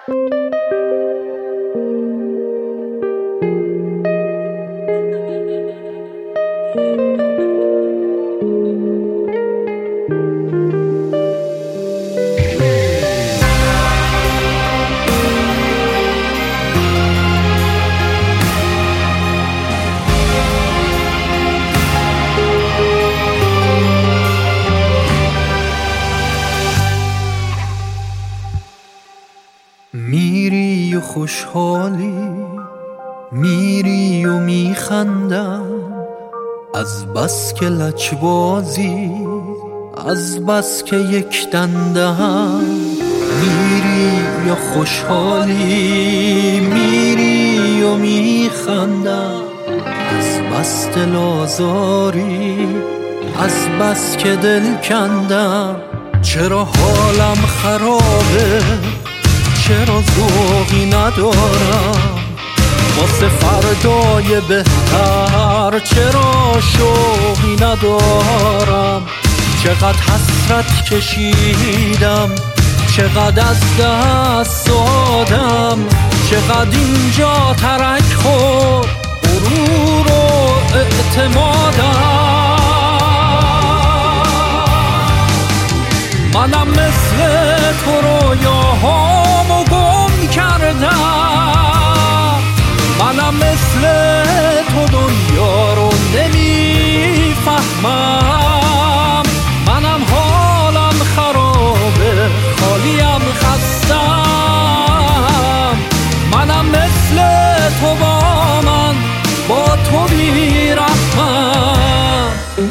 میری و خوشحالی، میری و میخندم، از بس که لجبازی، از بس که یک دندم. میری یا خوشحالی، میری و میخندم، از بس دل آزاری، از بس که دل کندم. چرا حالم خرابه، چرا ذوقی ندارم واسه فردای بهتر، چرا شوقی ندارم. چقدر حسرت کشیدم، چقدر از دست دادم، چقدر اینجا ترک خورد غرور و اعتمادم. منم مثل تو رویاهامو گم کردم، منم مثل تو دنیا رو نمیفهمم. منم حالم خرابه، خالیم خستم. منم مثل تو با من، با تو بی‌رحمم.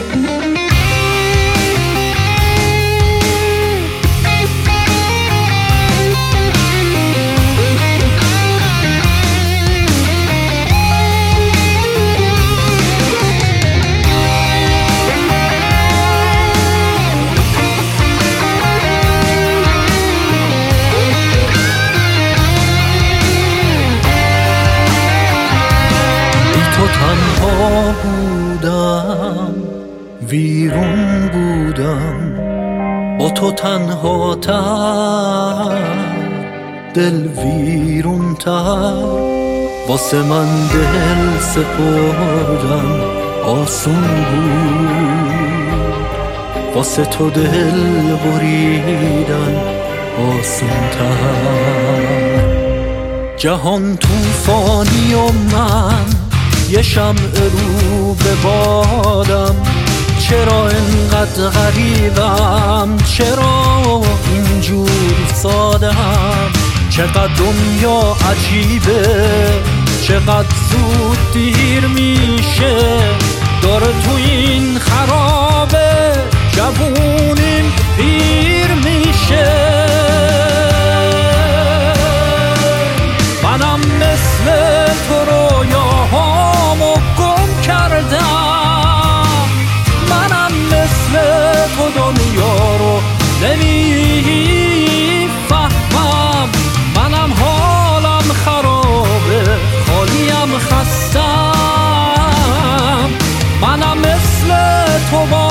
تنها بودم، ویرون بودم، با تو تنها تر، دل ویرون تر. واسه من دل سپردن آسون بود، واسه تو دل بریدن آسون تر. جهان طوفانی و من یه شمع رو به بادم. چرا اینقدر غریبم، چرا اینجور سادم؟ چقدر دنیا عجیبه، چقدر زود دیر میشه. داره تو این خرابه، جوونیم پیر میشه. منم مثل تو رویاهامو گم کردم، منم مثل تو دنیا رو نمیفهمم. منم حالم خرابه، خالیم خستم. منم مثل تو